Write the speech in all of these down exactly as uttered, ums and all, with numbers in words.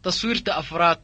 taswiirta afraad.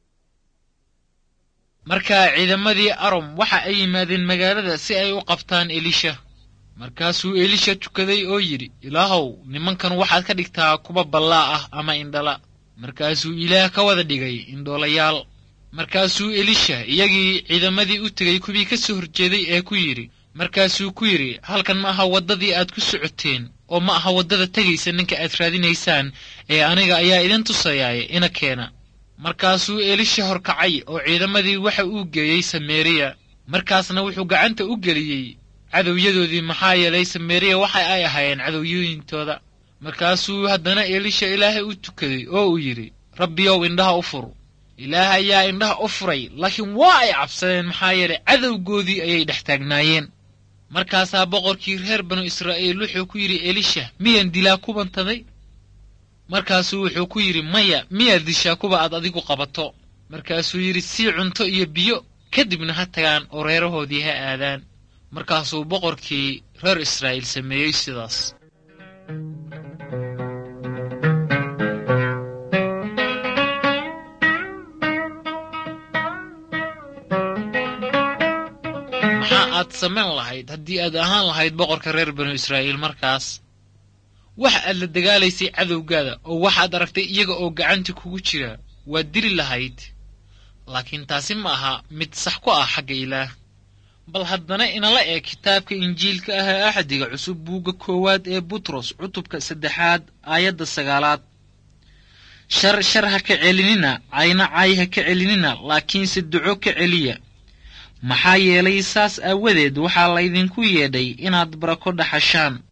markaa ciidamadii arom waxa ay yimaadeen magaalada si ay u qabtaan elisha. markaasuu elisha tukaday oo yidhi, ilaahow nimankan waxaad ka dhigtaa kuwa ballaa ah ama indhala. markaasuu ilaah ka wada dhigay indhoolayaal. markaasuu elisha iyagii ciidamadii u tegay kuwii ka soo horjeeday ee ku yidhi markaasuu ku yidhi, halkan ma aha waddadii aad ku socoteen oo ma aha waddada tegaysa ninka aad raadinaysaan ee aniga ayaa idin tusayaaye ina keena. markaasuu elisha horkacay oo ciidamadii waxa uu geeyey Samaariya. markaasna wuxuu gacanta u geliyey cadowyadoodii maxaa yeelay Samaariya waxa ay ahaayeen cadowyooyintooda. markaasuu haddana elisha ilaahay u tukaday oo uu yidhi, rabbiyow indhaha u fur. ilaah ayaa indhaha u furay, laakiin waa ay cabsadeen maxaa yeelay cadowgoodii ayay dhex taagnaayeen. markaasaa boqorkii reer banu Israa'iil wuxuu ku yidhi elisha, miyaan dilaa kubantaday? markaasuu wuxuu ku yidhi, maya, miyaad dishaa kuwa aad adigu qabato? markaasuu yidhi, sii cunto iyo biyo, kadibna ha tagaan oo reerahoodii ha aadaan. markaasuu boqorkii reer Israa'iil sameeyey sidaas. maxaa aad samayn lahayd haddii aad ahaan lahayd boqorka reer banu Israa'iil markaas? waxa aad la dagaalaysay cadowgaada oo waxaad aragtay iyaga oo gacanta kugu jira, waad dili lahayd. laakiin taasi ma aha mid sax ku ah xagga ilaah. bal haddana inala eeg kitaabka injiilka ah ee axdiga cusub buugga koowaad ee butros cutubka saddexaad aayadda sagaalaad. shar shar ha ka celinina, cayna cay ha ka celinina, laakiinse duco ka celiya. maxaa yeelay saas aawadeed waxaa laydinku yeedhay inaad barako dhaxashaan.